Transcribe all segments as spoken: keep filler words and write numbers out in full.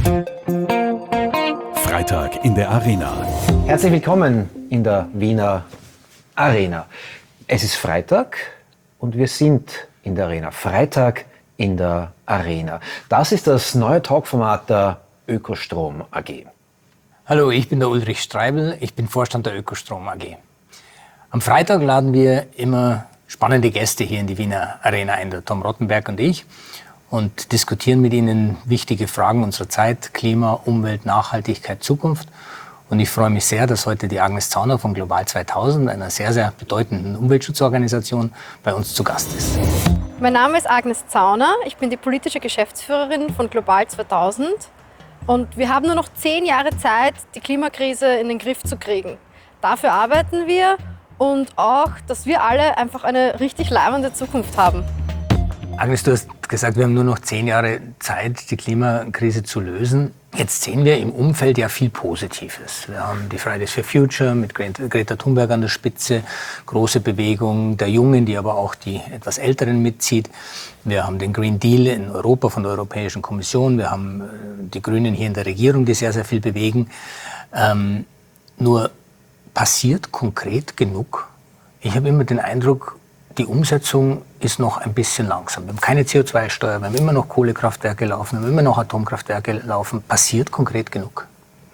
Freitag in der Arena. Herzlich willkommen in der Wiener Arena. Es ist Freitag und wir sind in der Arena. Freitag in der Arena. Das ist das neue Talkformat der Ökostrom A G. Hallo, ich bin der Ulrich Streibel, ich bin Vorstand der Ökostrom A G. Am Freitag laden wir immer spannende Gäste hier in die Wiener Arena ein, der Tom Rottenberg und ich, und diskutieren mit ihnen wichtige Fragen unserer Zeit: Klima, Umwelt, Nachhaltigkeit, Zukunft. Und ich freue mich sehr, dass heute die Agnes Zauner von Global zweitausend, einer sehr, sehr bedeutenden Umweltschutzorganisation, bei uns zu Gast ist. Mein Name ist Agnes Zauner, ich bin die politische Geschäftsführerin von Global zweitausend und wir haben nur noch zehn Jahre Zeit, die Klimakrise in den Griff zu kriegen. Dafür arbeiten wir und auch, dass wir alle einfach eine richtig leibende Zukunft haben. Agnes, du hast gesagt, wir haben nur noch zehn Jahre Zeit, die Klimakrise zu lösen. Jetzt sehen wir im Umfeld ja viel Positives. Wir haben die Fridays for Future mit Greta Thunberg an der Spitze, große Bewegung der Jungen, die aber auch die etwas Älteren mitzieht. Wir haben den Green Deal in Europa von der Europäischen Kommission. Wir haben die Grünen hier in der Regierung, die sehr, sehr viel bewegen. Ähm, nur passiert konkret genug? Ich habe immer den Eindruck, die Umsetzung ist noch ein bisschen langsam. Wir haben keine C O zwei Steuer, wir haben immer noch Kohlekraftwerke laufen, wir haben immer noch Atomkraftwerke laufen. Passiert konkret genug?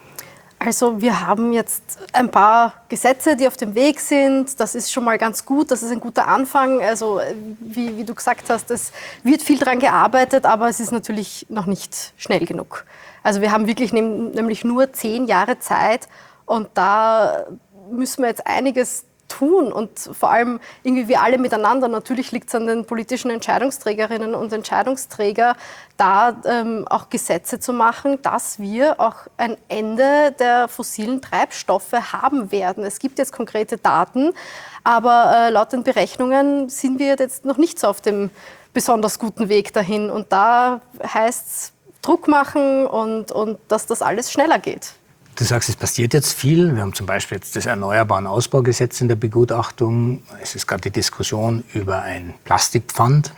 Also wir haben jetzt ein paar Gesetze, die auf dem Weg sind. Das ist schon mal ganz gut, das ist ein guter Anfang. Also wie, wie du gesagt hast, es wird viel daran gearbeitet, aber es ist natürlich noch nicht schnell genug. Also wir haben wirklich nehm, nämlich nur zehn Jahre Zeit und da müssen wir jetzt einiges tun und vor allem irgendwie wir alle miteinander. Natürlich liegt es an den politischen Entscheidungsträgerinnen und Entscheidungsträger, da ähm, auch Gesetze zu machen, dass wir auch ein Ende der fossilen Treibstoffe haben werden. Es gibt jetzt konkrete Daten, aber äh, laut den Berechnungen sind wir jetzt noch nicht so auf dem besonders guten Weg dahin. Und da heißt es Druck machen und, und dass das alles schneller geht. Du sagst, es passiert jetzt viel. Wir haben zum Beispiel jetzt das Erneuerbaren Ausbaugesetz in der Begutachtung. Es ist gerade die Diskussion über ein Plastikpfand.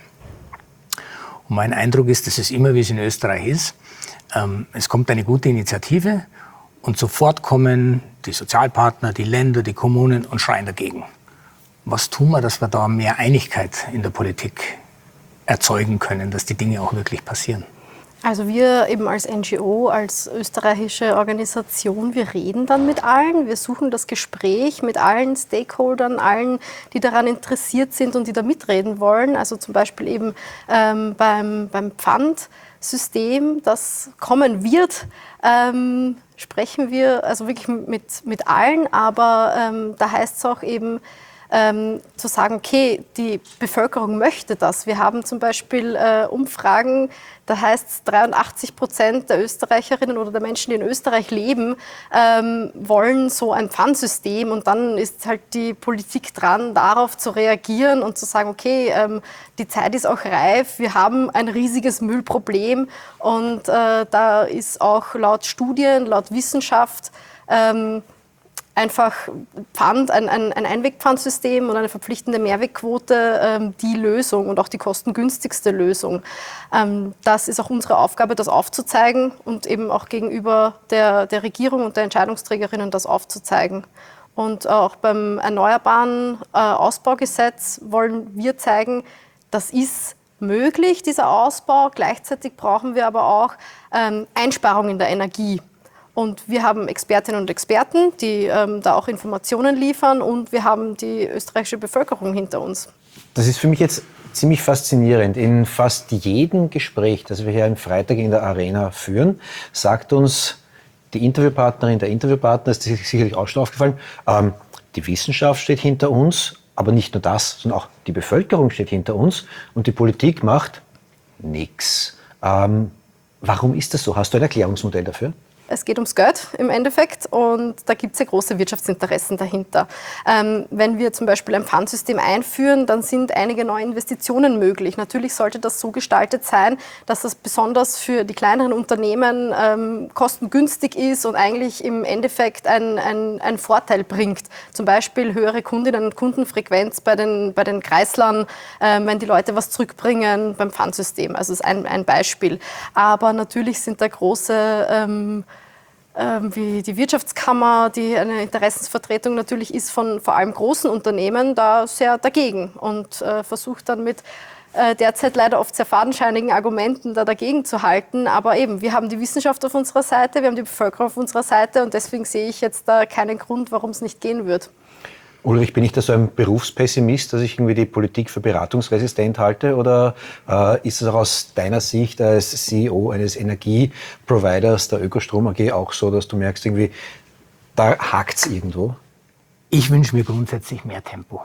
Und mein Eindruck ist, dass es immer, wie es in Österreich ist, ähm, es kommt eine gute Initiative und sofort kommen die Sozialpartner, die Länder, die Kommunen und schreien dagegen. Was tun wir, dass wir da mehr Einigkeit in der Politik erzeugen können, dass die Dinge auch wirklich passieren? Also wir eben als N G O, als österreichische Organisation, wir reden dann mit allen, wir suchen das Gespräch mit allen Stakeholdern, allen, die daran interessiert sind und die da mitreden wollen. Also zum Beispiel eben ähm, beim, beim Pfandsystem, das kommen wird, ähm, sprechen wir also wirklich mit, mit allen, aber ähm, da heißt es auch eben, Ähm, zu sagen, okay, die Bevölkerung möchte das. Wir haben zum Beispiel äh, Umfragen, da heißt es, dreiundachtzig Prozent der Österreicherinnen oder der Menschen, die in Österreich leben, ähm, wollen so ein Pfandsystem. Und dann ist halt die Politik dran, darauf zu reagieren und zu sagen, okay, ähm, die Zeit ist auch reif, wir haben ein riesiges Müllproblem und äh, da ist auch laut Studien, laut Wissenschaft, ähm, einfach Pfand, ein, ein, ein Einwegpfandsystem und eine verpflichtende Mehrwegquote ähm, die Lösung und auch die kostengünstigste Lösung. Ähm, das ist auch unsere Aufgabe, das aufzuzeigen und eben auch gegenüber der, der Regierung und der Entscheidungsträgerinnen das aufzuzeigen. Und auch beim Erneuerbaren äh, Ausbaugesetz wollen wir zeigen, das ist möglich, dieser Ausbau. Gleichzeitig brauchen wir aber auch ähm, Einsparungen der Energie. Und wir haben Expertinnen und Experten, die ähm, da auch Informationen liefern und wir haben die österreichische Bevölkerung hinter uns. Das ist für mich jetzt ziemlich faszinierend. In fast jedem Gespräch, das wir hier am Freitag in der Arena führen, sagt uns die Interviewpartnerin, der Interviewpartner, ist sicherlich auch schon aufgefallen, ähm, die Wissenschaft steht hinter uns, aber nicht nur das, sondern auch die Bevölkerung steht hinter uns und die Politik macht nichts. Ähm, warum ist das so? Hast du ein Erklärungsmodell dafür? Es geht ums Geld im Endeffekt und da gibt es ja große Wirtschaftsinteressen dahinter. Ähm, wenn wir zum Beispiel ein Pfandsystem einführen, dann sind einige neue Investitionen möglich. Natürlich sollte das so gestaltet sein, dass das besonders für die kleineren Unternehmen ähm, kostengünstig ist und eigentlich im Endeffekt einen ein Vorteil bringt. Zum Beispiel höhere Kundinnen- und Kundenfrequenz bei den, bei den Kreislern, äh, wenn die Leute was zurückbringen beim Pfandsystem. Also das ist ein, ein Beispiel. Aber natürlich sind da große ähm, wie die Wirtschaftskammer, die eine Interessensvertretung natürlich ist von vor allem großen Unternehmen, da sehr dagegen und äh, versucht dann mit äh, derzeit leider oft sehr fadenscheinigen Argumenten da dagegen zu halten. Aber eben, wir haben die Wissenschaft auf unserer Seite, wir haben die Bevölkerung auf unserer Seite und deswegen sehe ich jetzt da keinen Grund, warum es nicht gehen wird. Ulrich, bin ich da so ein Berufspessimist, dass ich irgendwie die Politik für beratungsresistent halte? Oder äh, ist es auch aus deiner Sicht als C E O eines Energieproviders der Ökostrom A G auch so, dass du merkst, irgendwie, da hakt es irgendwo? Ich wünsche mir grundsätzlich mehr Tempo.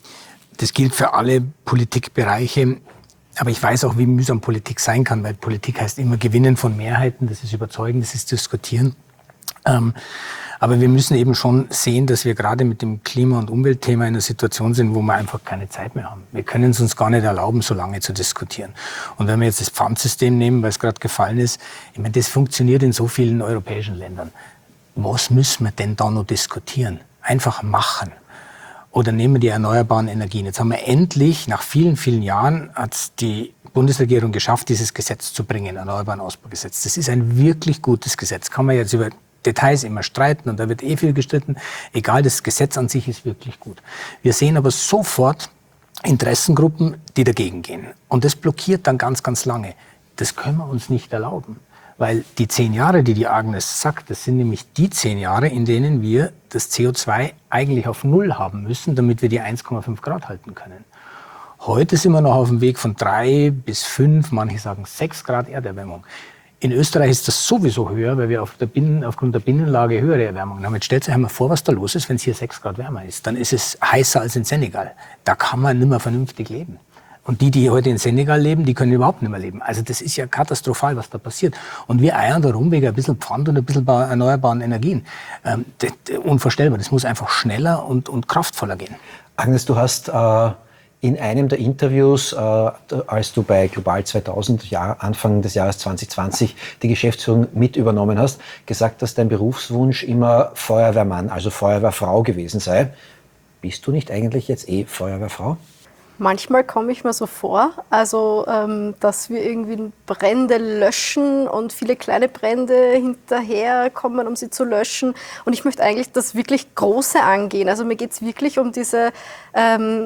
Das gilt für alle Politikbereiche. Aber ich weiß auch, wie mühsam Politik sein kann, weil Politik heißt immer Gewinnen von Mehrheiten. Das ist Überzeugen, das ist Diskutieren. Ähm, aber wir müssen eben schon sehen, dass wir gerade mit dem Klima- und Umweltthema in einer Situation sind, wo wir einfach keine Zeit mehr haben. Wir können es uns gar nicht erlauben, so lange zu diskutieren. Und wenn wir jetzt das Pfandsystem nehmen, weil es gerade gefallen ist, ich meine, das funktioniert in so vielen europäischen Ländern. Was müssen wir denn da noch diskutieren? Einfach machen. Oder nehmen wir die erneuerbaren Energien. Jetzt haben wir endlich, nach vielen, vielen Jahren, hat die Bundesregierung geschafft, dieses Gesetz zu bringen, Erneuerbaren Ausbaugesetz. Das ist ein wirklich gutes Gesetz. Kann man jetzt über Details immer streiten und da wird eh viel gestritten. Egal, das Gesetz an sich ist wirklich gut. Wir sehen aber sofort Interessengruppen, die dagegen gehen. Und das blockiert dann ganz, ganz lange. Das können wir uns nicht erlauben. Weil die zehn Jahre, die die Agnes sagt, das sind nämlich die zehn Jahre, in denen wir das C O zwei eigentlich auf Null haben müssen, damit wir die eins Komma fünf Grad halten können. Heute sind wir noch auf dem Weg von drei bis fünf, manche sagen sechs Grad Erderwärmung. In Österreich ist das sowieso höher, weil wir auf der Binnen, aufgrund der Binnenlage höhere Erwärmung haben. Jetzt stellt euch einmal vor, was da los ist, wenn es hier sechs Grad wärmer ist. Dann ist es heißer als in Senegal. Da kann man nicht mehr vernünftig leben. Und die, die heute in Senegal leben, die können überhaupt nicht mehr leben. Also das ist ja katastrophal, was da passiert. Und wir eiern da rum wegen ein bisschen Pfand und ein bisschen erneuerbaren Energien. Ähm, das, unvorstellbar. Das muss einfach schneller und, und kraftvoller gehen. Agnes, du hast äh, in einem der Interviews, äh, als du bei Global zweitausend, Jahr, Anfang des Jahres zwanzig zwanzig, die Geschäftsführung mit übernommen hast, gesagt, dass dein Berufswunsch immer Feuerwehrmann, also Feuerwehrfrau gewesen sei. Bist du nicht eigentlich jetzt eh Feuerwehrfrau? Manchmal komme ich mir so vor, also ähm, dass wir irgendwie Brände löschen und viele kleine Brände hinterherkommen, um sie zu löschen. Und ich möchte eigentlich das wirklich Große angehen. Also mir geht es wirklich um diese ähm,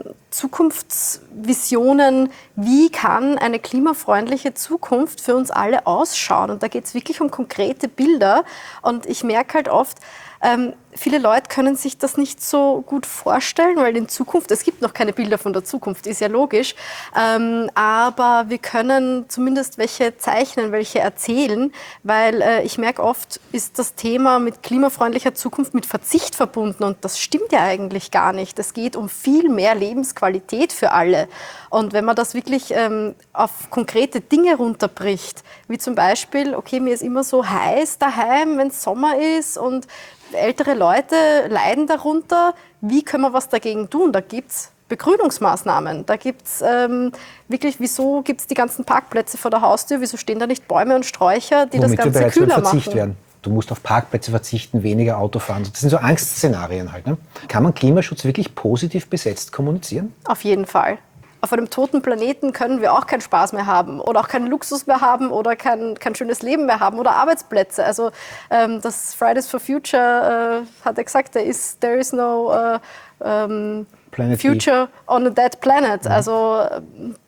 Zukunftsvisionen. Wie kann eine klimafreundliche Zukunft für uns alle ausschauen? Und da geht es wirklich um konkrete Bilder. Und ich merke halt oft, Ähm, viele Leute können sich das nicht so gut vorstellen, weil in Zukunft, es gibt noch keine Bilder von der Zukunft, ist ja logisch, ähm, aber wir können zumindest welche zeichnen, welche erzählen, weil äh, ich merke oft, ist das Thema mit klimafreundlicher Zukunft mit Verzicht verbunden und das stimmt ja eigentlich gar nicht. Es geht um viel mehr Lebensqualität für alle und wenn man das wirklich ähm, auf konkrete Dinge runterbricht, wie zum Beispiel, okay, mir ist immer so heiß daheim, wenn es Sommer ist und ältere Leute leiden darunter. Wie können wir was dagegen tun? Da gibt es Begrünungsmaßnahmen. Da gibt es ähm, wirklich, wieso gibt es die ganzen Parkplätze vor der Haustür? Wieso stehen da nicht Bäume und Sträucher, die Womit das Ganze wir bereits kühler beim Verzicht machen? werden. Du musst auf Parkplätze verzichten, weniger Auto fahren. Das sind so Angstszenarien halt. Ne? Kann man Klimaschutz wirklich positiv besetzt kommunizieren? Auf jeden Fall. Auf einem toten Planeten können wir auch keinen Spaß mehr haben oder auch keinen Luxus mehr haben oder kein, kein schönes Leben mehr haben oder Arbeitsplätze. Also ähm, das Fridays for Future äh, hat er gesagt, there is, there is no uh, um, future on a dead planet. Mhm. Also äh,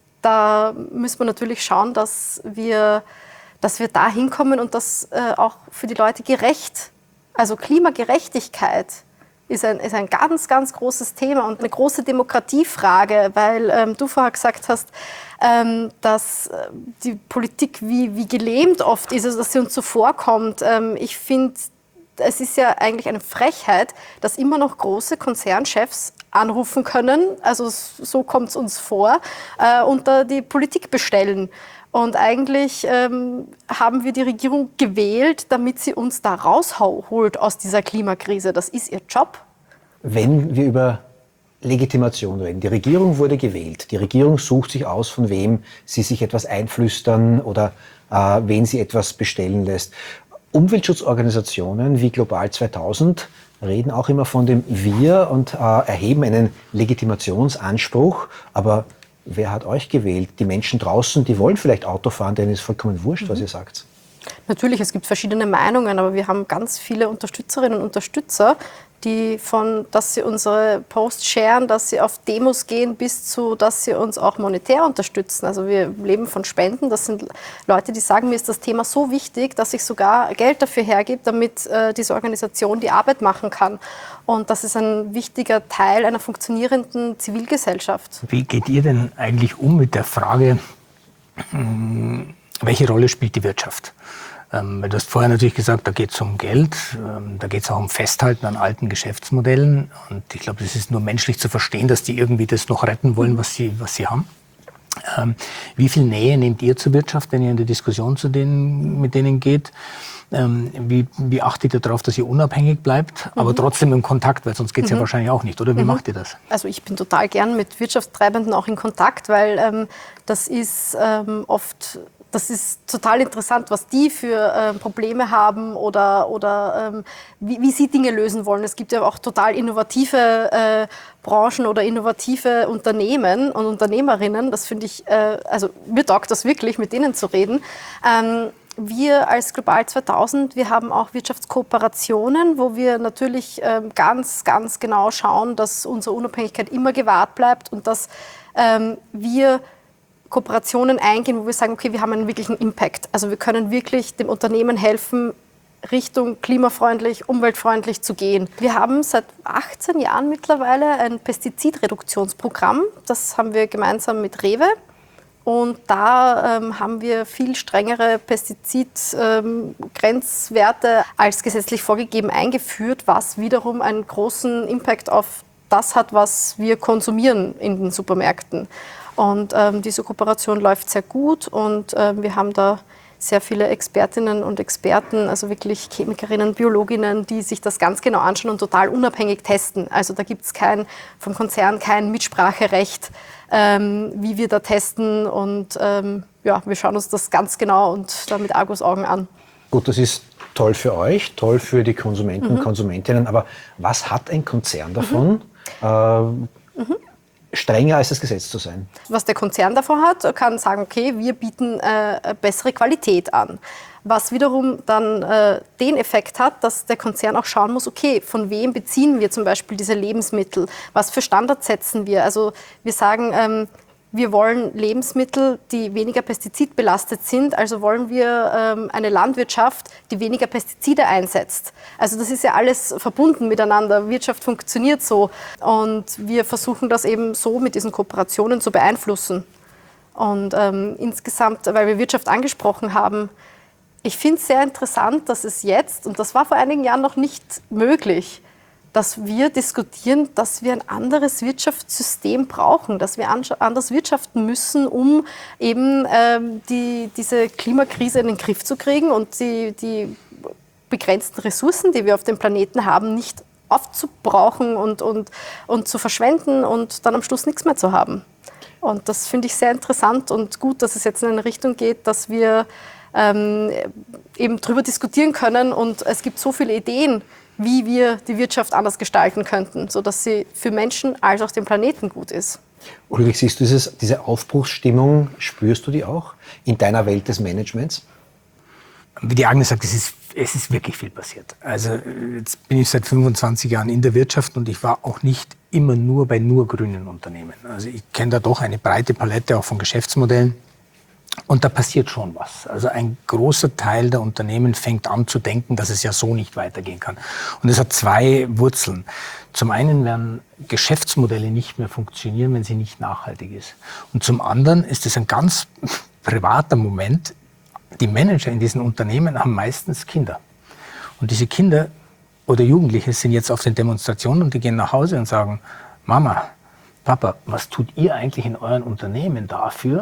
da müssen wir natürlich schauen, dass wir, dass wir da hinkommen und das äh, auch für die Leute gerecht, also Klimagerechtigkeit, ist ein, ist ein ganz, ganz großes Thema und eine große Demokratiefrage, weil ähm, du vorher gesagt hast, ähm, dass äh, die Politik wie, wie gelähmt oft ist, also dass sie uns zuvorkommt. Ähm, ich finde, es ist ja eigentlich eine Frechheit, dass immer noch große Konzernchefs anrufen können, also so kommt es uns vor, äh, und da die Politik bestellen. Und eigentlich ähm, haben wir die Regierung gewählt, damit sie uns da rausholt aus dieser Klimakrise. Das ist ihr Job. Wenn wir über Legitimation reden, die Regierung wurde gewählt. Die Regierung sucht sich aus, von wem sie sich etwas einflüstern oder äh, wen sie etwas bestellen lässt. Umweltschutzorganisationen wie Global zweitausend reden auch immer von dem Wir und äh, erheben einen Legitimationsanspruch. Aber wer hat euch gewählt? Die Menschen draußen, die wollen vielleicht Auto fahren, denen ist vollkommen wurscht, mhm. was ihr sagt. Natürlich, es gibt verschiedene Meinungen, aber wir haben ganz viele Unterstützerinnen und Unterstützer, die von, dass sie unsere Posts sharen, dass sie auf Demos gehen, bis zu, dass sie uns auch monetär unterstützen. Also wir leben von Spenden. Das sind Leute, die sagen, mir ist das Thema so wichtig, dass ich sogar Geld dafür hergebe, damit äh, diese Organisation die Arbeit machen kann. Und das ist ein wichtiger Teil einer funktionierenden Zivilgesellschaft. Wie geht ihr denn eigentlich um mit der Frage, welche Rolle spielt die Wirtschaft? Ähm, du hast vorher natürlich gesagt, da geht es um Geld, ähm, da geht es auch um Festhalten an alten Geschäftsmodellen. Und ich glaube, es ist nur menschlich zu verstehen, dass die irgendwie das noch retten wollen, was sie, was sie haben. Ähm, wie viel Nähe nehmt ihr zur Wirtschaft, wenn ihr in die Diskussion zu denen, mit denen geht? Ähm, wie, wie achtet ihr darauf, dass ihr unabhängig bleibt, aber mhm. trotzdem im Kontakt, weil sonst geht es mhm. ja wahrscheinlich auch nicht, oder? Wie mhm. macht ihr das? Also ich bin total gern mit Wirtschaftstreibenden auch in Kontakt, weil ähm, das ist ähm, oft... Das ist total interessant, was die für äh, Probleme haben oder, oder ähm, wie, wie sie Dinge lösen wollen. Es gibt ja auch total innovative äh, Branchen oder innovative Unternehmen und Unternehmerinnen. Das finde ich, äh, also mir taugt das wirklich, mit denen zu reden. Ähm, wir als Global zweitausend, wir haben auch Wirtschaftskooperationen, wo wir natürlich ähm, ganz, ganz genau schauen, dass unsere Unabhängigkeit immer gewahrt bleibt und dass ähm, wir Kooperationen eingehen, wo wir sagen, okay, wir haben einen wirklichen Impact. Also wir können wirklich dem Unternehmen helfen, Richtung klimafreundlich, umweltfreundlich zu gehen. Wir haben seit achtzehn Jahren mittlerweile ein Pestizidreduktionsprogramm. Das haben wir gemeinsam mit Rewe. Und da ähm, haben wir viel strengere Pestizidgrenzwerte ähm, als gesetzlich vorgegeben eingeführt, was wiederum einen großen Impact auf das hat, was wir konsumieren in den Supermärkten. Und ähm, diese Kooperation läuft sehr gut und ähm, wir haben da sehr viele Expertinnen und Experten, also wirklich Chemikerinnen, Biologinnen, die sich das ganz genau anschauen und total unabhängig testen. Also da gibt es kein, vom Konzern kein Mitspracherecht, ähm, wie wir da testen. Und ähm, ja, wir schauen uns das ganz genau und da mit Argusaugen an. Gut, das ist toll für euch, toll für die Konsumenten und mhm. Konsumentinnen. Aber was hat ein Konzern davon? Mhm. Ähm, mhm. strenger als das Gesetz zu sein. Was der Konzern davon hat, kann sagen, okay, wir bieten äh, bessere Qualität an. Was wiederum dann äh, den Effekt hat, dass der Konzern auch schauen muss, okay, von wem beziehen wir zum Beispiel diese Lebensmittel? Was für Standards setzen wir? Also wir sagen, ähm, wir wollen Lebensmittel, die weniger pestizidbelastet sind, also wollen wir ähm, eine Landwirtschaft, die weniger Pestizide einsetzt. Also das ist ja alles verbunden miteinander. Wirtschaft funktioniert so und wir versuchen das eben so mit diesen Kooperationen zu beeinflussen. Und ähm, insgesamt, weil wir Wirtschaft angesprochen haben, ich finde es sehr interessant, dass es jetzt, und das war vor einigen Jahren noch nicht möglich, dass wir diskutieren, dass wir ein anderes Wirtschaftssystem brauchen, dass wir anders wirtschaften müssen, um eben ähm, die, diese Klimakrise in den Griff zu kriegen und die, die begrenzten Ressourcen, die wir auf dem Planeten haben, nicht aufzubrauchen und, und, und zu verschwenden und dann am Schluss nichts mehr zu haben. Und das finde ich sehr interessant und gut, dass es jetzt in eine Richtung geht, dass wir ähm, eben darüber diskutieren können und es gibt so viele Ideen, wie wir die Wirtschaft anders gestalten könnten, sodass sie für Menschen als auch den Planeten gut ist. Ulrich, siehst du dieses, diese Aufbruchsstimmung, spürst du die auch in deiner Welt des Managements? Wie die Agnes sagt, es ist, es ist wirklich viel passiert. Also jetzt bin ich seit fünfundzwanzig Jahren in der Wirtschaft und ich war auch nicht immer nur bei nur grünen Unternehmen. Also ich kenne da doch eine breite Palette auch von Geschäftsmodellen. Und da passiert schon was. Also ein großer Teil der Unternehmen fängt an zu denken, dass es ja so nicht weitergehen kann. Und es hat zwei Wurzeln. Zum einen werden Geschäftsmodelle nicht mehr funktionieren, wenn sie nicht nachhaltig ist. Und zum anderen ist es ein ganz privater Moment. Die Manager in diesen Unternehmen haben meistens Kinder. Und diese Kinder oder Jugendliche sind jetzt auf den Demonstrationen und die gehen nach Hause und sagen, Mama, Papa, was tut ihr eigentlich in euren Unternehmen dafür,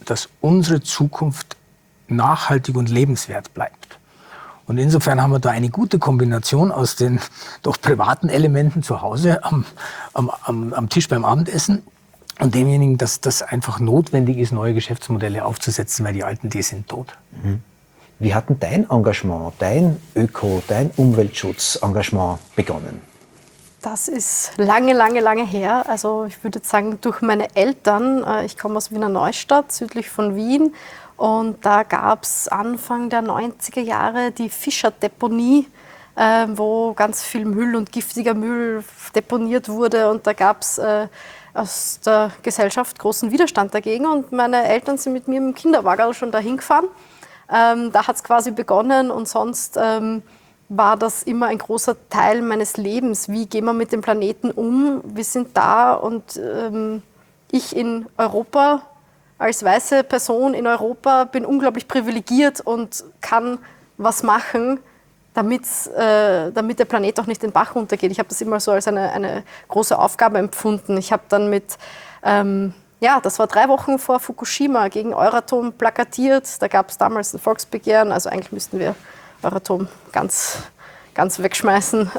dass unsere Zukunft nachhaltig und lebenswert bleibt. Und insofern haben wir da eine gute Kombination aus den doch privaten Elementen zu Hause am, am, am, am Tisch beim Abendessen und demjenigen, dass das einfach notwendig ist, neue Geschäftsmodelle aufzusetzen, weil die alten, die sind tot. Mhm. Wie hat denn dein Engagement, dein Öko-, dein Umweltschutz-Engagement begonnen? Das ist lange, lange, lange her. Also ich würde sagen, durch meine Eltern. Ich komme aus Wiener Neustadt, südlich von Wien. Und da gab es Anfang der neunziger Jahre die Fischerdeponie, äh, wo ganz viel Müll und giftiger Müll deponiert wurde. Und da gab es äh, aus der Gesellschaft großen Widerstand dagegen. Und meine Eltern sind mit mir im Kinderwagen schon dahin gefahren. Ähm, da hat es quasi begonnen und sonst ähm, war das immer ein großer Teil meines Lebens. Wie gehen wir mit dem Planeten um? Wir sind da und ähm, ich in Europa, als weiße Person in Europa, bin unglaublich privilegiert und kann was machen, damit, äh, damit der Planet auch nicht den Bach runtergeht. Ich habe das immer so als eine, eine große Aufgabe empfunden. Ich habe dann mit... Ähm, Ja, das war drei Wochen vor Fukushima gegen Euratom plakatiert. Da gab es damals ein Volksbegehren. Also eigentlich müssten wir Euratom ganz, ganz wegschmeißen.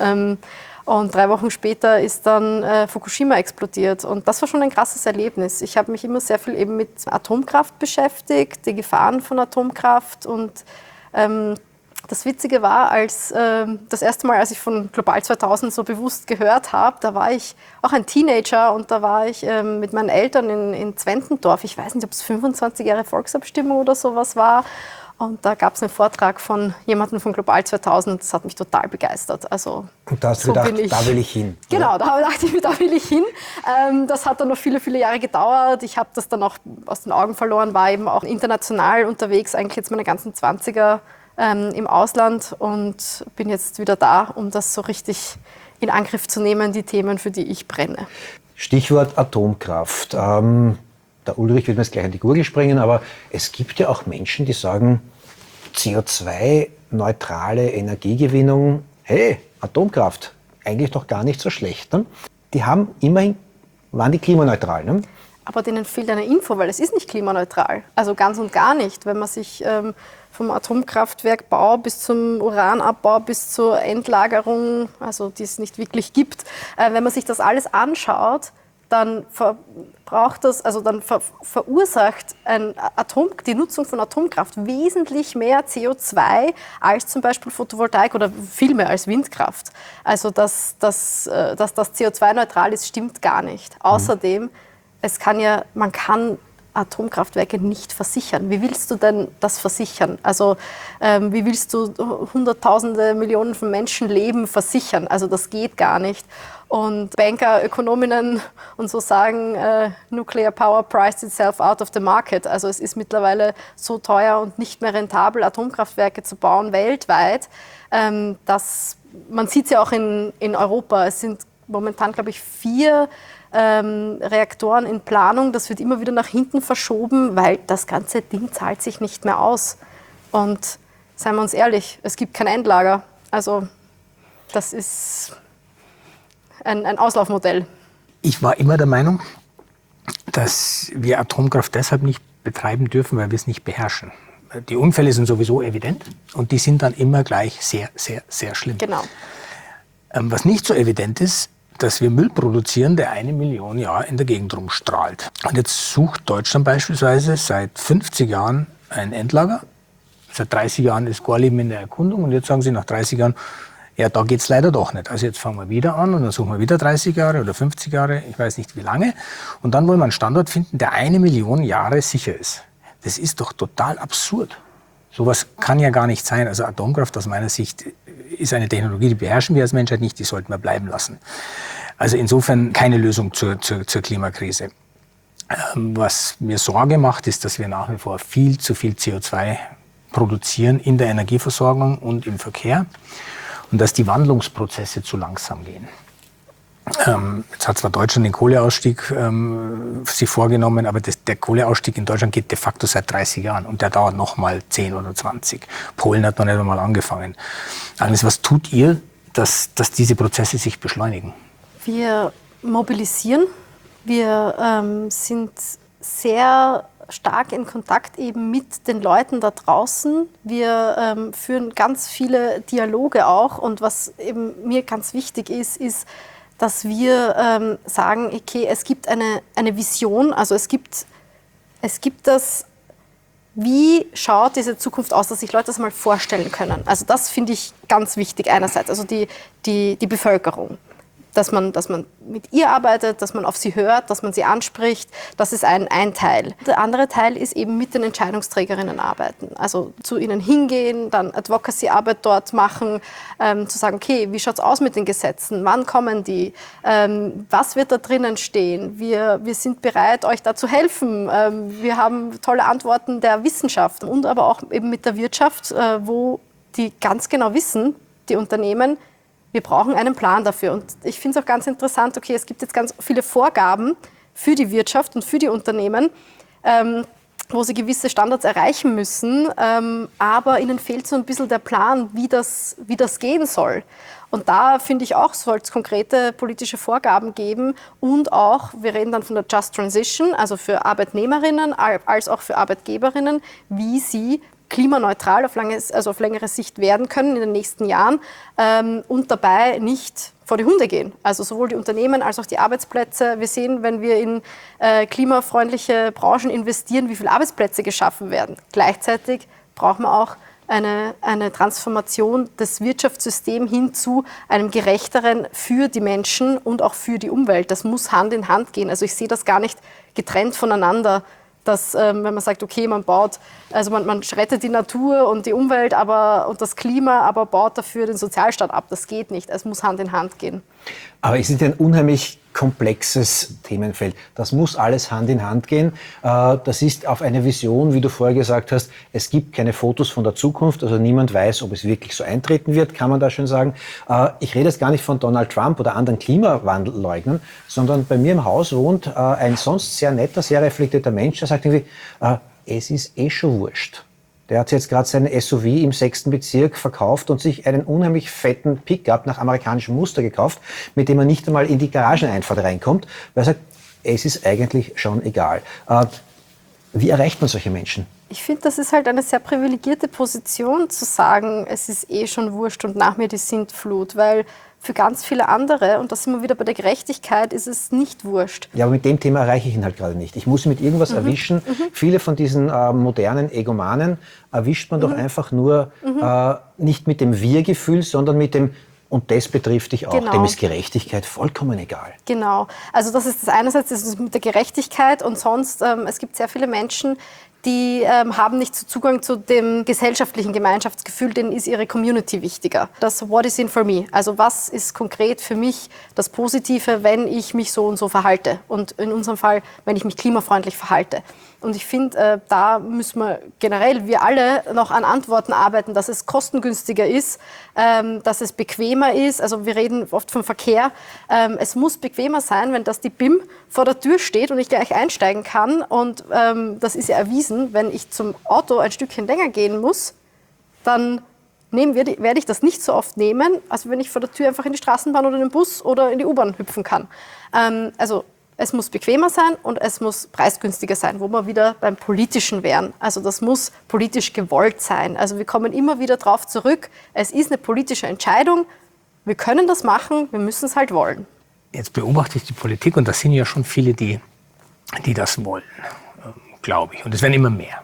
Und drei Wochen später ist dann äh, Fukushima explodiert. Und das war schon ein krasses Erlebnis. Ich habe mich immer sehr viel eben mit Atomkraft beschäftigt, die Gefahren von Atomkraft. Und ähm, das Witzige war, als äh, das erste Mal, als ich von Global zweitausend so bewusst gehört habe, da war ich auch ein Teenager und da war ich äh, mit meinen Eltern in, in Zwentendorf. Ich weiß nicht, ob es fünfundzwanzig Jahre Volksabstimmung oder sowas war. Und da gab es einen Vortrag von jemandem von Global zweitausend. Das hat mich total begeistert. Also, und da hast du so gedacht, ich, da will ich hin. Genau, da dachte ich mir, da will ich hin. Ähm, das hat dann noch viele, viele Jahre gedauert. Ich habe das dann auch aus den Augen verloren, war eben auch international unterwegs, eigentlich jetzt meine ganzen zwanziger ähm, im Ausland und bin jetzt wieder da, um das so richtig in Angriff zu nehmen, die Themen, für die ich brenne. Stichwort Atomkraft. Ähm, der Ulrich wird mir jetzt gleich an die Gurgel springen, aber es gibt ja auch Menschen, die sagen, C O zwei neutrale Energiegewinnung, hey, Atomkraft, eigentlich doch gar nicht so schlecht. Ne? Die haben immerhin, waren die klimaneutral. Ne? Aber denen fehlt eine Info, weil es ist nicht klimaneutral. Also ganz und gar nicht. Wenn man sich ähm, vom Atomkraftwerkbau bis zum Uranabbau bis zur Endlagerung, also die es nicht wirklich gibt, äh, wenn man sich das alles anschaut, dann verbraucht das, also dann ver verursacht ein Atom, die Nutzung von Atomkraft wesentlich mehr C O zwei als zum Beispiel Photovoltaik oder viel mehr als Windkraft. Also dass, dass, dass das C O zwei neutral ist, stimmt gar nicht. Außerdem, es kann ja, man kann Atomkraftwerke nicht versichern. Wie willst du denn das versichern? Also ähm, wie willst du Hunderttausende, Millionen von Menschenleben versichern? Also das geht gar nicht. Und Banker, Ökonominnen und so sagen, äh, Nuclear Power priced itself out of the market. Also es ist mittlerweile so teuer und nicht mehr rentabel, Atomkraftwerke zu bauen weltweit, ähm, dass man sieht es ja auch in, in Europa. Es sind momentan, glaube ich, vier ähm, Reaktoren in Planung. Das wird immer wieder nach hinten verschoben, weil das ganze Ding zahlt sich nicht mehr aus. Und seien wir uns ehrlich, es gibt kein Endlager. Also das ist Ein, ein Auslaufmodell. Ich war immer der Meinung, dass wir Atomkraft deshalb nicht betreiben dürfen, weil wir es nicht beherrschen. Die Unfälle sind sowieso evident und die sind dann immer gleich sehr, sehr, sehr schlimm. Genau. Ähm, was nicht so evident ist, dass wir Müll produzieren, der eine Million Jahre in der Gegend rumstrahlt. Und jetzt sucht Deutschland beispielsweise seit fünfzig Jahren ein Endlager. Seit dreißig Jahren ist Gorleben in der Erkundung und jetzt sagen sie nach dreißig Jahren, ja, da geht's leider doch nicht. Also jetzt fangen wir wieder an und dann suchen wir wieder dreißig Jahre oder fünfzig Jahre, ich weiß nicht wie lange. Und dann wollen wir einen Standort finden, der eine Million Jahre sicher ist. Das ist doch total absurd. Sowas kann ja gar nicht sein. Also Atomkraft aus meiner Sicht ist eine Technologie, die beherrschen wir als Menschheit nicht, die sollten wir bleiben lassen. Also insofern keine Lösung zur, zur, zur Klimakrise. Ähm, was mir Sorge macht, ist, dass wir nach wie vor viel zu viel C O zwei produzieren in der Energieversorgung und im Verkehr. Und dass die Wandlungsprozesse zu langsam gehen. Ähm, jetzt hat zwar Deutschland den Kohleausstieg ähm, sich vorgenommen, aber das, der Kohleausstieg in Deutschland geht de facto seit dreißig Jahren und der dauert noch mal zehn oder zwanzig. Polen hat noch nicht einmal angefangen. Agnes, was tut ihr, dass, dass diese Prozesse sich beschleunigen? Wir mobilisieren. Wir ähm, sind sehr stark in Kontakt eben mit den Leuten da draußen. Wir ähm, führen ganz viele Dialoge auch. Und was eben mir ganz wichtig ist, ist, dass wir ähm, sagen, okay, es gibt eine, eine Vision, also es gibt, es gibt das, wie schaut diese Zukunft aus, dass sich Leute das mal vorstellen können. Also das finde ich ganz wichtig einerseits, also die, die, die Bevölkerung. Dass man, dass man mit ihr arbeitet, dass man auf sie hört, dass man sie anspricht, das ist ein, ein Teil. Der andere Teil ist eben mit den Entscheidungsträgerinnen arbeiten. Also zu ihnen hingehen, dann Advocacy-Arbeit dort machen, ähm, zu sagen, okay, wie schaut es aus mit den Gesetzen, wann kommen die, ähm, was wird da drinnen stehen, wir, wir sind bereit, euch da zu helfen, ähm, wir haben tolle Antworten der Wissenschaft und aber auch eben mit der Wirtschaft, äh, wo die ganz genau wissen, die Unternehmen, wir brauchen einen Plan dafür. Und ich finde es auch ganz interessant, okay, es gibt jetzt ganz viele Vorgaben für die Wirtschaft und für die Unternehmen, ähm, wo sie gewisse Standards erreichen müssen, ähm, aber ihnen fehlt so ein bisschen der Plan, wie das, wie das gehen soll. Und da finde ich auch, soll es konkrete politische Vorgaben geben und auch, wir reden dann von der Just Transition, also für Arbeitnehmerinnen als auch für Arbeitgeberinnen, wie sie klimaneutral auf, lange, also auf längere Sicht werden können in den nächsten Jahren ähm, und dabei nicht vor die Hunde gehen. Also sowohl die Unternehmen als auch die Arbeitsplätze. Wir sehen, wenn wir in äh, klimafreundliche Branchen investieren, wie viele Arbeitsplätze geschaffen werden. Gleichzeitig brauchen wir auch eine, eine Transformation des Wirtschaftssystems hin zu einem gerechteren für die Menschen und auch für die Umwelt. Das muss Hand in Hand gehen. Also ich sehe das gar nicht getrennt voneinander. Dass, ähm, wenn man sagt, okay, man baut, also man, man rettet die Natur und die Umwelt aber, und das Klima, aber baut dafür den Sozialstaat ab. Das geht nicht. Es muss Hand in Hand gehen. Aber es ist ein unheimlich komplexes Themenfeld. Das muss alles Hand in Hand gehen. Das ist auf eine Vision, wie du vorher gesagt hast, es gibt keine Fotos von der Zukunft, also niemand weiß, ob es wirklich so eintreten wird, kann man da schon sagen. Ich rede jetzt gar nicht von Donald Trump oder anderen Klimawandelleugnern, sondern bei mir im Haus wohnt ein sonst sehr netter, sehr reflektierter Mensch, der sagt irgendwie, es ist eh schon wurscht. Der hat jetzt gerade seinen S U V im sechsten Bezirk verkauft und sich einen unheimlich fetten Pickup nach amerikanischem Muster gekauft, mit dem er nicht einmal in die Garageneinfahrt reinkommt, weil er sagt, es ist eigentlich schon egal. Äh, wie erreicht man solche Menschen? Ich finde, das ist halt eine sehr privilegierte Position, zu sagen, es ist eh schon wurscht und nach mir die Sintflut, weil für ganz viele andere, und da sind wir wieder bei der Gerechtigkeit, ist es nicht wurscht. Ja, aber mit dem Thema erreiche ich ihn halt gerade nicht. Ich muss ihn mit irgendwas mhm. erwischen. Mhm. Viele von diesen äh, modernen Egomanen erwischt man mhm. doch einfach nur mhm. äh, nicht mit dem Wir-Gefühl, sondern mit dem und das betrifft dich auch. Genau. Dem ist Gerechtigkeit vollkommen egal. Genau. Also das ist das einerseits, das ist mit der Gerechtigkeit und sonst, ähm, es gibt sehr viele Menschen, die ähm, haben nicht so Zugang zu dem gesellschaftlichen Gemeinschaftsgefühl, denen ist ihre Community wichtiger. Das What is in for me? Also was ist konkret für mich das Positive, wenn ich mich so und so verhalte? Und in unserem Fall, wenn ich mich klimafreundlich verhalte. Und ich finde, äh, da müssen wir generell, wir alle, noch an Antworten arbeiten, dass es kostengünstiger ist, ähm, dass es bequemer ist. Also wir reden oft vom Verkehr. Ähm, es muss bequemer sein, wenn das die B I M vor der Tür steht und ich gleich einsteigen kann. Und ähm, das ist ja erwiesen, wenn ich zum Auto ein Stückchen länger gehen muss, dann nehmen wir die, werde ich das nicht so oft nehmen, als wenn ich vor der Tür einfach in die Straßenbahn oder in den Bus oder in die U-Bahn hüpfen kann. Ähm, also es muss bequemer sein und es muss preisgünstiger sein, wo wir wieder beim Politischen wären. Also das muss politisch gewollt sein. Also wir kommen immer wieder darauf zurück, es ist eine politische Entscheidung, wir können das machen, wir müssen es halt wollen. Jetzt beobachte ich die Politik und da sind ja schon viele, die, die das wollen, glaube ich. Und es werden immer mehr.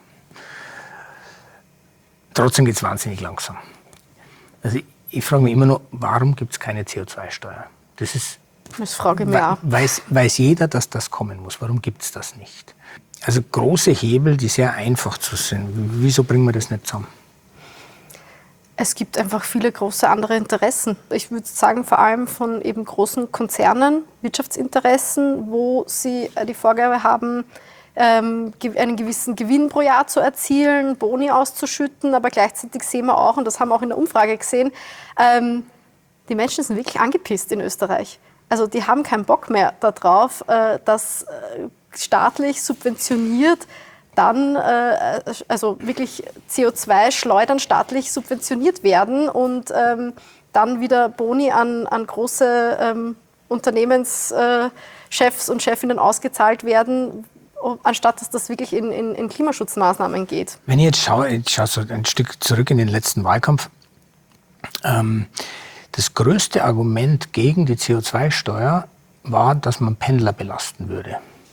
Trotzdem geht es wahnsinnig langsam. Also ich, ich frage mich immer nur, warum gibt es keine C O zwei Steuer? Das ist Das frage ich mich auch. Weiß, weiß jeder, dass das kommen muss. Warum gibt es das nicht? Also große Hebel, die sehr einfach zu sind. Wieso bringen wir das nicht zusammen? Es gibt einfach viele große andere Interessen. Ich würde sagen, vor allem von eben großen Konzernen, Wirtschaftsinteressen, wo sie die Vorgabe haben, einen gewissen Gewinn pro Jahr zu erzielen, Boni auszuschütten. Aber gleichzeitig sehen wir auch, und das haben wir auch in der Umfrage gesehen, die Menschen sind wirklich angepisst in Österreich. Also die haben keinen Bock mehr darauf, dass staatlich subventioniert dann, also wirklich C O zwei Schleudern staatlich subventioniert werden und dann wieder Boni an, an große Unternehmenschefs und Chefinnen ausgezahlt werden, ob, anstatt dass das wirklich in, in, in Klimaschutzmaßnahmen geht. Wenn ich jetzt schaue, ich schaue so ein Stück zurück in den letzten Wahlkampf, ähm, das größte Argument gegen die C O zwei Steuer war, dass man Pendler belasten würde.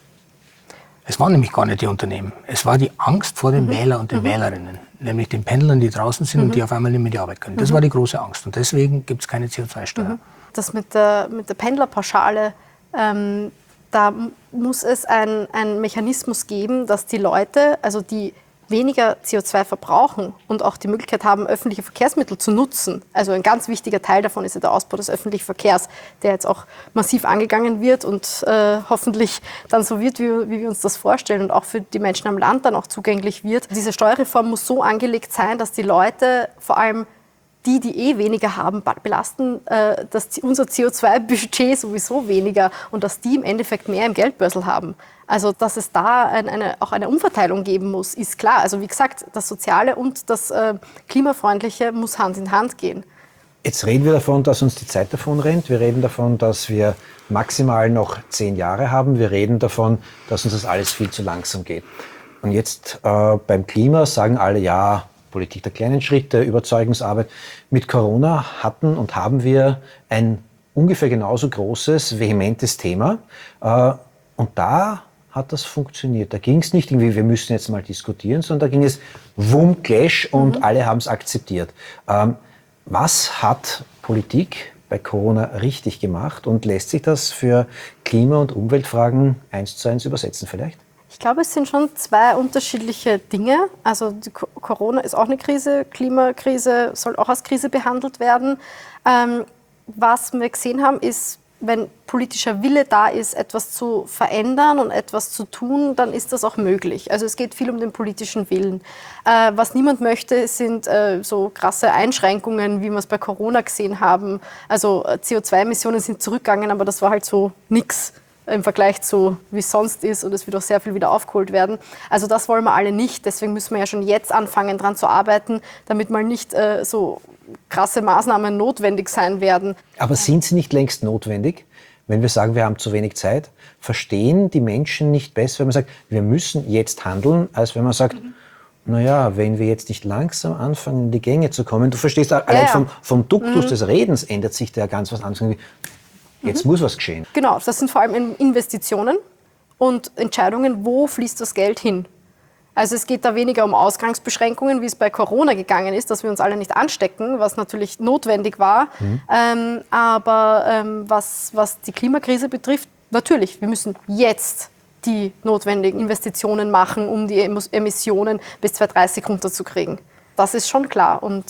Es waren nämlich gar nicht die Unternehmen. Es war die Angst vor den mhm. Wähler und den mhm. Wählerinnen. Nämlich den Pendlern, die draußen sind mhm. und die auf einmal nicht mehr die Arbeit können. Das mhm. war die große Angst. Und deswegen gibt es keine C O zwei Steuer. Mhm. Das mit der, mit der Pendlerpauschale, ähm, da muss es ein, ein Mechanismus geben, dass die Leute, also die weniger C O zwei verbrauchen und auch die Möglichkeit haben, öffentliche Verkehrsmittel zu nutzen. Also ein ganz wichtiger Teil davon ist ja der Ausbau des öffentlichen Verkehrs, der jetzt auch massiv angegangen wird und äh, hoffentlich dann so wird, wie, wie wir uns das vorstellen und auch für die Menschen am Land dann auch zugänglich wird. Diese Steuerreform muss so angelegt sein, dass die Leute, vor allem die, die eh weniger haben, belasten, äh, dass die, unser C O zwei Budget sowieso weniger und dass die im Endeffekt mehr im Geldbörsel haben. Also, dass es da ein, eine, auch eine Umverteilung geben muss, ist klar. Also, wie gesagt, das Soziale und das äh, Klimafreundliche muss Hand in Hand gehen. Jetzt reden wir davon, dass uns die Zeit davon rennt. Wir reden davon, dass wir maximal noch zehn Jahre haben. Wir reden davon, dass uns das alles viel zu langsam geht. Und jetzt äh, beim Klima sagen alle, ja, Politik der kleinen Schritte, Überzeugungsarbeit. Mit Corona hatten und haben wir ein ungefähr genauso großes, vehementes Thema. Äh, und da hat das funktioniert. Da ging es nicht irgendwie, wir müssen jetzt mal diskutieren, sondern da ging es wumm, clash und mhm. alle haben es akzeptiert. Ähm, was hat Politik bei Corona richtig gemacht und lässt sich das für Klima- und Umweltfragen eins zu eins übersetzen vielleicht? Ich glaube, es sind schon zwei unterschiedliche Dinge. Also die Corona ist auch eine Krise, Klimakrise soll auch als Krise behandelt werden. Ähm, was wir gesehen haben, ist, wenn politischer Wille da ist, etwas zu verändern und etwas zu tun, dann ist das auch möglich. Also es geht viel um den politischen Willen. Äh, was niemand möchte, sind äh, so krasse Einschränkungen, wie wir es bei Corona gesehen haben. Also äh, C O zwei Emissionen sind zurückgegangen, aber das war halt so nix im Vergleich zu, wie es sonst ist, und es wird auch sehr viel wieder aufgeholt werden. Also das wollen wir alle nicht. Deswegen müssen wir ja schon jetzt anfangen, daran zu arbeiten, damit mal nicht äh, so krasse Maßnahmen notwendig sein werden. Aber sind sie nicht längst notwendig? Wenn wir sagen, wir haben zu wenig Zeit, verstehen die Menschen nicht besser, wenn man sagt, wir müssen jetzt handeln, als wenn man sagt, mhm. naja, wenn wir jetzt nicht langsam anfangen, in die Gänge zu kommen, du verstehst, allein ja, ja. Vom, vom Duktus mhm. des Redens ändert sich da ganz was anderes. Jetzt mhm. muss was geschehen. Genau, das sind vor allem Investitionen und Entscheidungen, wo fließt das Geld hin. Also es geht da weniger um Ausgangsbeschränkungen, wie es bei Corona gegangen ist, dass wir uns alle nicht anstecken, was natürlich notwendig war. Mhm. Ähm, aber ähm, was, was die Klimakrise betrifft, natürlich, wir müssen jetzt die notwendigen Investitionen machen, um die Emissionen bis zweitausenddreißig runterzukriegen. Das ist schon klar. Und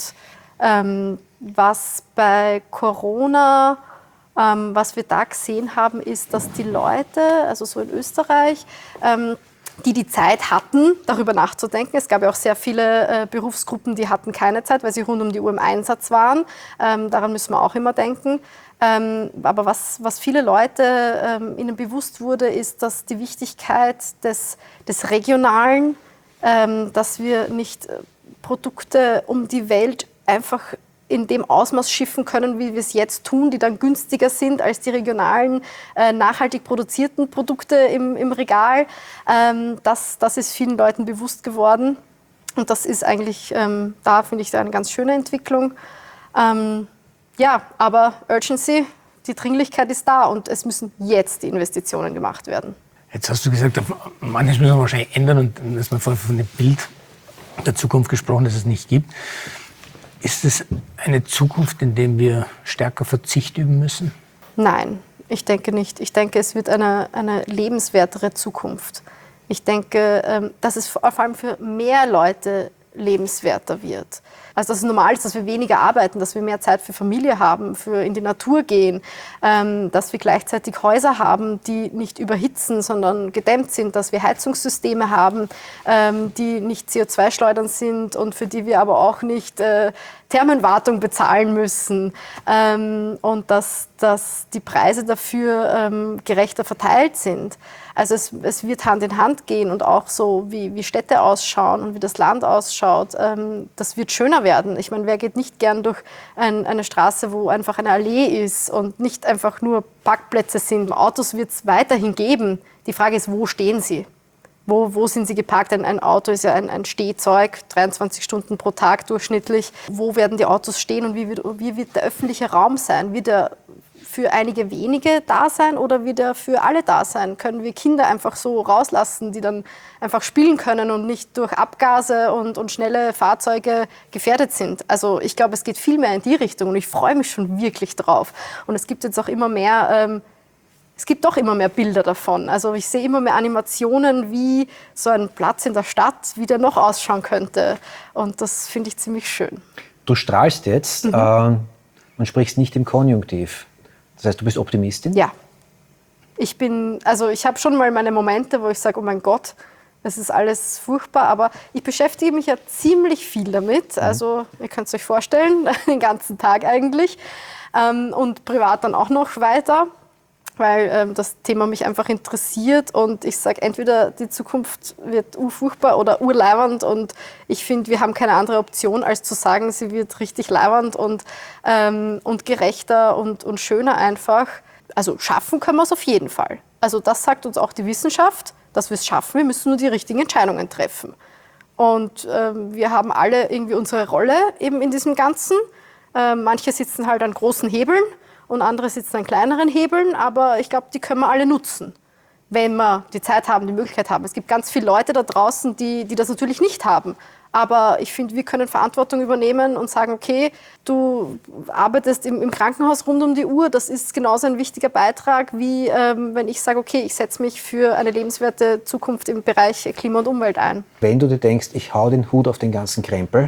ähm, was bei Corona... Ähm, was wir da gesehen haben, ist, dass die Leute, also so in Österreich, ähm, die die Zeit hatten, darüber nachzudenken. Es gab ja auch sehr viele äh, Berufsgruppen, die hatten keine Zeit, weil sie rund um die Uhr im Einsatz waren. Ähm, daran müssen wir auch immer denken. Ähm, aber was, was viele Leute ähm, ihnen bewusst wurde, ist, dass die Wichtigkeit des, des Regionalen, ähm, dass wir nicht äh, Produkte um die Welt einfach in dem Ausmaß schiffen können, wie wir es jetzt tun, die dann günstiger sind als die regionalen, äh, nachhaltig produzierten Produkte im, im Regal. Ähm, das, das ist vielen Leuten bewusst geworden. Und das ist eigentlich, ähm, da finde ich, eine ganz schöne Entwicklung. Ähm, ja, aber Urgency, die Dringlichkeit ist da und es müssen jetzt die Investitionen gemacht werden. Jetzt hast du gesagt, manches müssen wir wahrscheinlich ändern und dass man von dem Bild der Zukunft gesprochen, dass es nicht gibt. Ist es eine Zukunft, in der wir stärker Verzicht üben müssen? Nein, ich denke nicht. Ich denke, es wird eine, eine lebenswertere Zukunft. Ich denke, dass es vor allem für mehr Leute lebenswerter wird. Also dass es normal ist, dass wir weniger arbeiten, dass wir mehr Zeit für Familie haben, für in die Natur gehen, ähm, dass wir gleichzeitig Häuser haben, die nicht überhitzen, sondern gedämmt sind, dass wir Heizungssysteme haben, ähm, die nicht C O zwei schleudernd sind und für die wir aber auch nicht äh, Thermenwartung bezahlen müssen ähm, und dass, dass die Preise dafür ähm, gerechter verteilt sind. Also es, es wird Hand in Hand gehen und auch so, wie, wie Städte ausschauen und wie das Land ausschaut, ähm, das wird schöner werden. Ich meine, wer geht nicht gern durch ein, eine Straße, wo einfach eine Allee ist und nicht einfach nur Parkplätze sind. Autos wird es weiterhin geben. Die Frage ist, wo stehen sie? Wo, wo sind sie geparkt? Ein, ein Auto ist ja ein, ein Stehzeug, dreiundzwanzig Stunden pro Tag durchschnittlich. Wo werden die Autos stehen und wie wird, wie wird der öffentliche Raum sein? Wird er für einige wenige da sein oder wird er für alle da sein? Können wir Kinder einfach so rauslassen, die dann einfach spielen können und nicht durch Abgase und, und schnelle Fahrzeuge gefährdet sind? Also ich glaube, es geht viel mehr in die Richtung und ich freue mich schon wirklich drauf. Und es gibt jetzt auch immer mehr... Ähm, Es gibt doch immer mehr Bilder davon. Also ich sehe immer mehr Animationen, wie so ein Platz in der Stadt, wie der noch ausschauen könnte. Und das finde ich ziemlich schön. Du strahlst jetzt mhm. äh, und sprichst nicht im Konjunktiv. Das heißt, du bist Optimistin? Ja. Ich bin, also ich habe schon mal meine Momente, wo ich sage, oh mein Gott, das ist alles furchtbar. Aber ich beschäftige mich ja ziemlich viel damit. Also ihr könnt es euch vorstellen, den ganzen Tag eigentlich. Ähm, und privat dann auch noch weiter. Weil ähm, das Thema mich einfach interessiert und ich sage, entweder die Zukunft wird urfurchtbar oder urleibernd und ich finde, wir haben keine andere Option, als zu sagen, sie wird richtig leibernd und, ähm, und gerechter und, und schöner einfach. Also schaffen können wir es auf jeden Fall. Also das sagt uns auch die Wissenschaft, dass wir es schaffen, wir müssen nur die richtigen Entscheidungen treffen. Und ähm, wir haben alle irgendwie unsere Rolle eben in diesem Ganzen. Äh, manche sitzen halt an großen Hebeln. Und andere sitzen an kleineren Hebeln, aber ich glaube, die können wir alle nutzen, wenn wir die Zeit haben, die Möglichkeit haben. Es gibt ganz viele Leute da draußen, die, die das natürlich nicht haben. Aber ich finde, wir können Verantwortung übernehmen und sagen, okay, du arbeitest im, im Krankenhaus rund um die Uhr, das ist genauso ein wichtiger Beitrag, wie ähm, wenn ich sage, okay, ich setze mich für eine lebenswerte Zukunft im Bereich Klima und Umwelt ein. Wenn du dir denkst, ich hau den Hut auf den ganzen Krempel,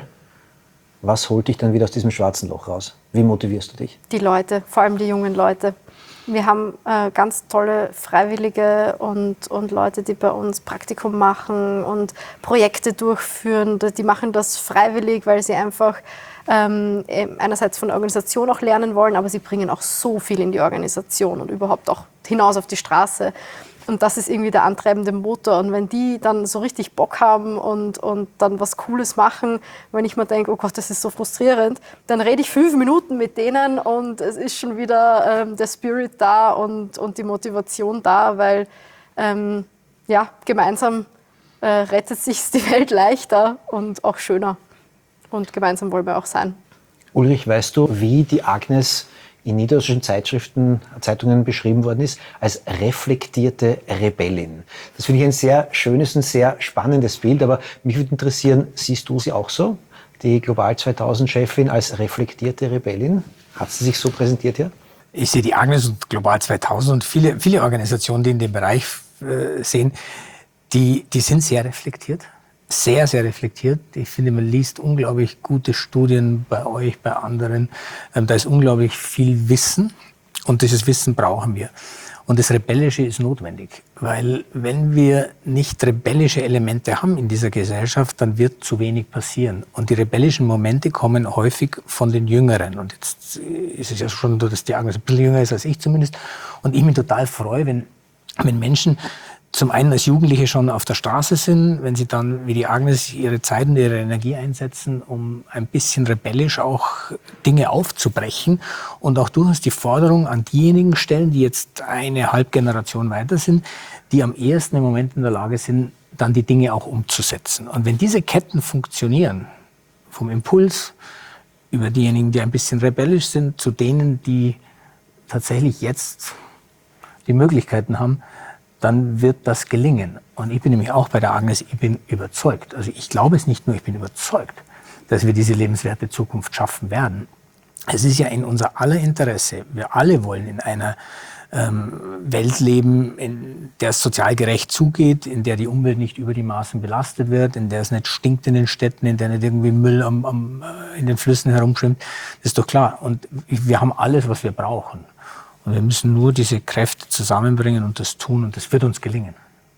was holt dich dann wieder aus diesem schwarzen Loch raus? Wie motivierst du dich? Die Leute, vor allem die jungen Leute. Wir haben äh, ganz tolle Freiwillige und, und Leute, die bei uns Praktikum machen und Projekte durchführen. Die machen das freiwillig, weil sie einfach ähm, einerseits von der Organisation auch lernen wollen, aber sie bringen auch so viel in die Organisation und überhaupt auch hinaus auf die Straße. Und das ist irgendwie der antreibende Motor. Und wenn die dann so richtig Bock haben und, und dann was Cooles machen, wenn ich mir denke, oh Gott, das ist so frustrierend, dann rede ich fünf Minuten mit denen und es ist schon wieder ähm, der Spirit da und, und die Motivation da, weil ähm, ja, gemeinsam äh, rettet sich die Welt leichter und auch schöner. Und gemeinsam wollen wir auch sein. Ulrich, weißt du, wie die Agnes in niederösterreichischen Zeitschriften, Zeitungen beschrieben worden ist, als reflektierte Rebellin? Das finde ich ein sehr schönes und sehr spannendes Bild, aber mich würde interessieren, siehst du sie auch so, die Global zweitausend-Chefin, als reflektierte Rebellin? Hat sie sich so präsentiert hier? Ich sehe die Agnes und Global zweitausend und viele, viele Organisationen, die in dem Bereich äh, sehen, die, die sind sehr reflektiert. Sehr, sehr reflektiert. Ich finde, man liest unglaublich gute Studien bei euch, bei anderen. Da ist unglaublich viel Wissen und dieses Wissen brauchen wir. Und das Rebellische ist notwendig, weil wenn wir nicht rebellische Elemente haben in dieser Gesellschaft, dann wird zu wenig passieren. Und die rebellischen Momente kommen häufig von den Jüngeren. Und jetzt ist es ja schon so, dass die Agnes ein bisschen jünger ist als ich zumindest. Und ich mich total freue, wenn, wenn Menschen zum einen als Jugendliche schon auf der Straße sind, wenn sie dann wie die Agnes ihre Zeit und ihre Energie einsetzen, um ein bisschen rebellisch auch Dinge aufzubrechen und auch durchaus die Forderung an diejenigen stellen, die jetzt eine Halbgeneration weiter sind, die am ehesten im Moment in der Lage sind, dann die Dinge auch umzusetzen. Und wenn diese Ketten funktionieren, vom Impuls über diejenigen, die ein bisschen rebellisch sind, zu denen, die tatsächlich jetzt die Möglichkeiten haben, dann wird das gelingen. Und ich bin nämlich auch bei der Agnes, ich bin überzeugt. Also ich glaube es nicht nur, ich bin überzeugt, dass wir diese lebenswerte Zukunft schaffen werden. Es ist ja in unser aller Interesse. Wir alle wollen in einer ähm, Welt leben, in der es sozial gerecht zugeht, in der die Umwelt nicht über die Maßen belastet wird, in der es nicht stinkt in den Städten, in der nicht irgendwie Müll am, am, in den Flüssen herumschwimmt. Das ist doch klar. Und wir haben alles, was wir brauchen. Und wir müssen nur diese Kräfte zusammenbringen und das tun. Und das wird uns gelingen.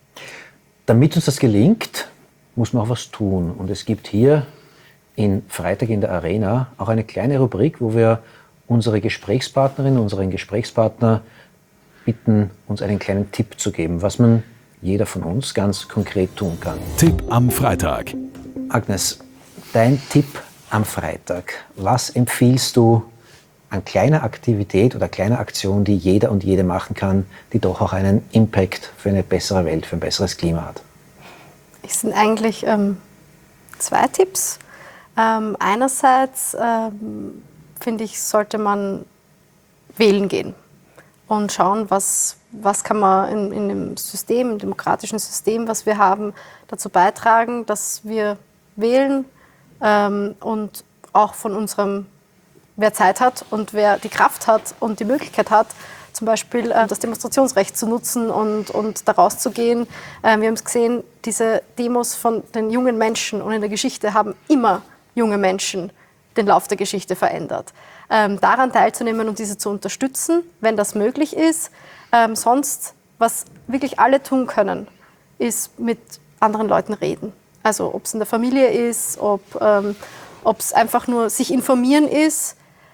Damit uns das gelingt, muss man auch was tun. Und es gibt hier in Freitag in der Arena auch eine kleine Rubrik, wo wir unsere Gesprächspartnerinnen, unseren Gesprächspartner bitten, uns einen kleinen Tipp zu geben, was man jeder von uns ganz konkret tun kann. Tipp am Freitag. Agnes, dein Tipp am Freitag. Was empfiehlst du an kleiner Aktivität oder kleiner Aktion, die jeder und jede machen kann, die doch auch einen Impact für eine bessere Welt, für ein besseres Klima hat? Es sind eigentlich ähm, zwei Tipps. Ähm, einerseits ähm, finde ich, sollte man wählen gehen und schauen, was, was kann man in, in dem System, im demokratischen System, was wir haben, dazu beitragen, dass wir wählen ähm, und auch von unserem, wer Zeit hat und wer die Kraft hat und die Möglichkeit hat, zum Beispiel äh, das Demonstrationsrecht zu nutzen und, und da rauszugehen. Äh, wir haben es gesehen, diese Demos von den jungen Menschen und in der Geschichte haben immer junge Menschen den Lauf der Geschichte verändert. Ähm, daran teilzunehmen und diese zu unterstützen, wenn das möglich ist. Ähm, sonst, was wirklich alle tun können, ist mit anderen Leuten reden. Also ob es in der Familie ist, ob ähm, es einfach nur sich informieren ist,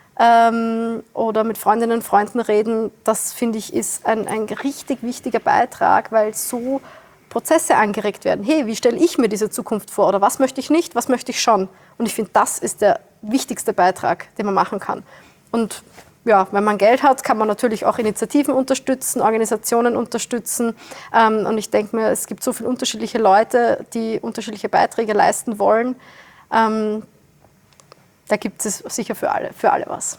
Ähm, oder mit Freundinnen und Freunden reden, das finde ich ist ein, ein richtig wichtiger Beitrag, weil so Prozesse angeregt werden. Hey, wie stelle ich mir diese Zukunft vor? Oder was möchte ich nicht, was möchte ich schon? Und ich finde, das ist der wichtigste Beitrag, den man machen kann. Und ja, wenn man Geld hat, kann man natürlich auch Initiativen unterstützen, Organisationen unterstützen. Ähm, und ich denke mir, es gibt so viele unterschiedliche Leute, die unterschiedliche Beiträge leisten wollen. Ähm, Da gibt es sicher für alle, für alle was.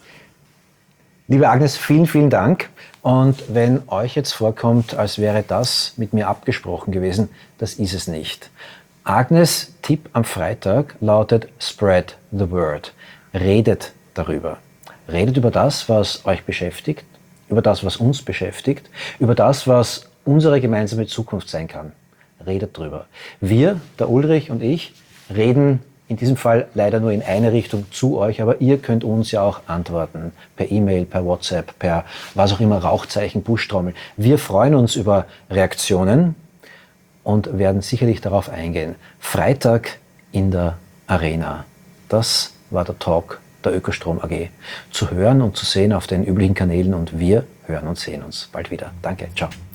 Liebe Agnes, vielen, vielen Dank. Und wenn euch jetzt vorkommt, als wäre das mit mir abgesprochen gewesen, das ist es nicht. Agnes' Tipp am Freitag lautet Spread the word. Redet darüber. Redet über das, was euch beschäftigt, über das, was uns beschäftigt, über das, was unsere gemeinsame Zukunft sein kann. Redet drüber. Wir, der Ulrich und ich, reden in diesem Fall leider nur in eine Richtung zu euch, aber ihr könnt uns ja auch antworten. Per E-Mail, per WhatsApp, per was auch immer, Rauchzeichen, Buschtrommel. Wir freuen uns über Reaktionen und werden sicherlich darauf eingehen. Freitag in der Arena. Das war der Talk der Ökostrom A G. Zu hören und zu sehen auf den üblichen Kanälen und wir hören und sehen uns bald wieder. Danke, ciao.